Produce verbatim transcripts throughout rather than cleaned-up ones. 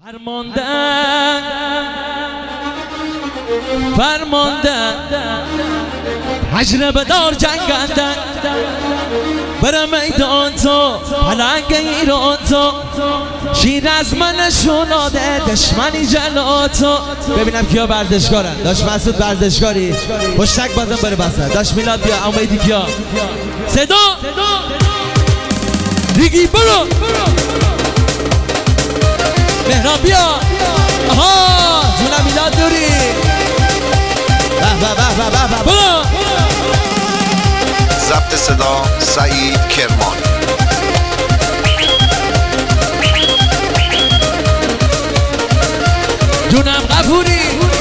فرمانده فرمانده تجربه دار جنگنده بره میدان تو پلنگ ایران تو شیر از من شناده دشمنی جلو تو. ببینم کیا ورزشکارن. داشت مسعود ورزشکاری پشتک بازم بره بسر. داشت میلاد بیا. امیدی کیا صدا دیگی برو مهران بیا. آها جونم میلاد دوری به به به به به برو. ضبط صدا سعید کرمان. جونم غفوری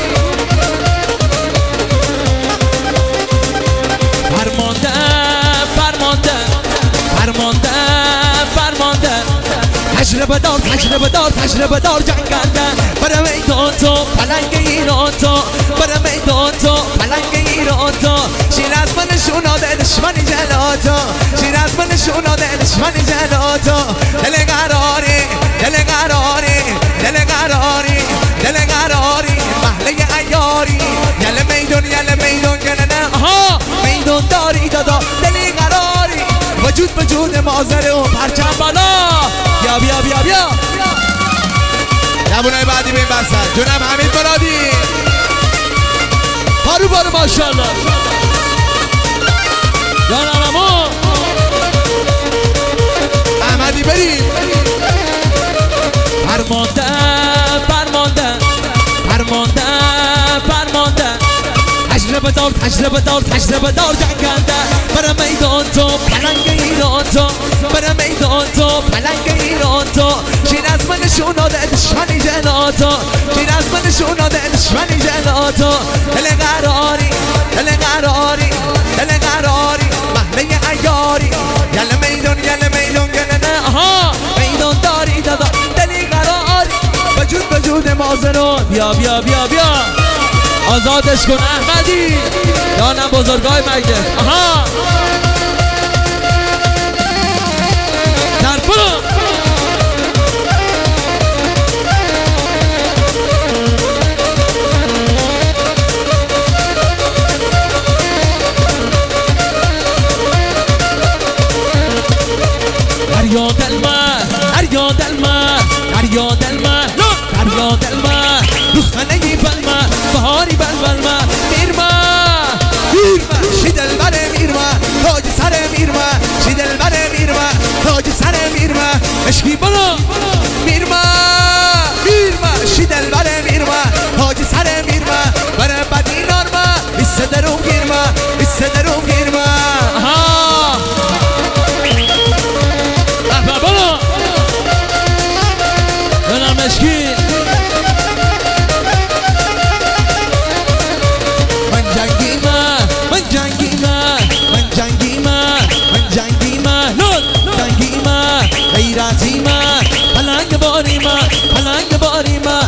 فرمانده فرمانده فرمانده فرمانده تجربه دار تجربه دار تجربه دار جنگنده بره میدان تو پلنگ ایران تو بره میدان تو پلنگ ایران تو شیر از من شوناده دشمنی جلو تو شیر از من شوناده دشمنی جلو تو. دل قراری دل قراری دل قراری دل قراری محله عیاری یل میدون یل میدون گننه. آها میدون داری دادا دلی قراری وجود وجود مازره و پرچم بالا. بیا بیا بیا بیا نمونه بعدی بین بسن. جونم حمید مرادی پارو پارو ماشاءالله جانم امو احمدی بریم. فرمانده فرمانده فرمانده فرمانده تجربه دار تجربه دار تجربه دار جنگنده بره میدان تو پلنگ ایران تو بره میدان تو پلنگ ایران تو شیر از من شوناده دشمنی جلو تو شیر از من شوناده دشمنی جلو تو. دل قراری دل قراری دل قراری محله عیاری یل میدون یل میدون گننه. آها میدان داری دادا دلی قراری وجود وجود مازنو. بیا بیا بیا بیا آزادش کن احمدی جانم بزرگای مگه. آها در برو فریاد المه فریاد المه فریاد المه فریاد المه دخنه بلمه بهاری بلمه میرمه میرمه شی دلبر میرمه تاج سر میرمه شی دلبر میرمه تاج سر میرمه اشکی برو میرمه میرمه شی دلبر میرمه تاج سر میرمه بره بدی نارمه بیسته درون گیرمه بیسته درون گیرمه. آها احبا برو دونم اشکی غیرتی من پلنگ باری من پلنگ باری من